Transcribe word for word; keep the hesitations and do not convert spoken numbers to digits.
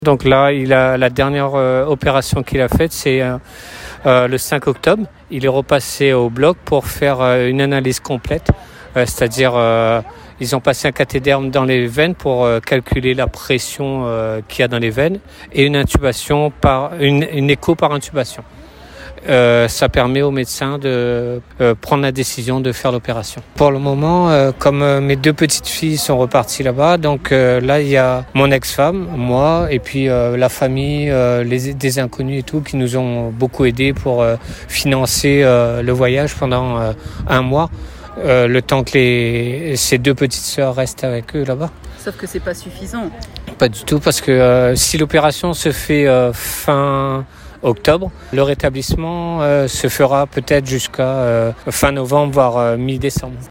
Donc là, il a la dernière euh, opération qu'il a faite, c'est euh, euh, le cinq octobre. Il est repassé au bloc pour faire euh, une analyse complète, euh, c'est-à-dire euh, ils ont passé un cathéterme dans les veines pour euh, calculer la pression euh, qu'il y a dans les veines et une intubation par une, une écho par intubation. Euh, ça permet aux médecins de euh, prendre la décision de faire l'opération. Pour le moment, euh, comme euh, mes deux petites filles sont reparties là-bas, donc euh, là il y a mon ex-femme, moi et puis euh, la famille, euh, les, des inconnus et tout qui nous ont beaucoup aidés pour euh, financer euh, le voyage pendant euh, un mois, euh, le temps que les, ces deux petites sœurs restent avec eux là-bas. Sauf que c'est pas suffisant. Pas du tout, parce que euh, si l'opération se fait euh, fin octobre, le rétablissement euh, se fera peut-être jusqu'à euh, fin novembre, voire euh, mi-décembre.